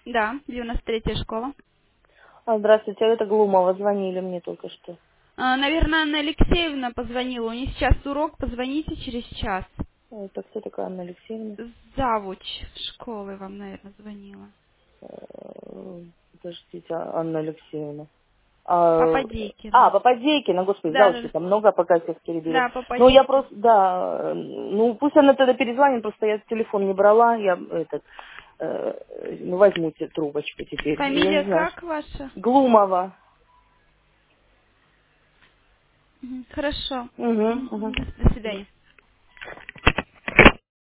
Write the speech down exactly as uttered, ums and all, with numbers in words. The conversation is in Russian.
Да, девяносто третья школа. А, здравствуйте, это Глумова, звонили мне только что. А, наверное, Анна Алексеевна позвонила. У нее сейчас урок, позвоните через час. Это кто такая Анна Алексеевна? Завуч школы вам, наверное, звонила. Э, Подождите, а- Анна Алексеевна. А, а, Попадейкина. Попадейкина, господи, Да, да, завучи, да. там много пока всех перебили. Да, Ну, я Попадейкина. просто, да, ну, пусть она тогда перезвонит, просто я телефон не брала, я этот, э, ну, возьмите трубочку теперь, я не Фамилия знаю. как ваша? Глумова. Мгм, хорошо. Угу, Мгм, угу. До до свидания.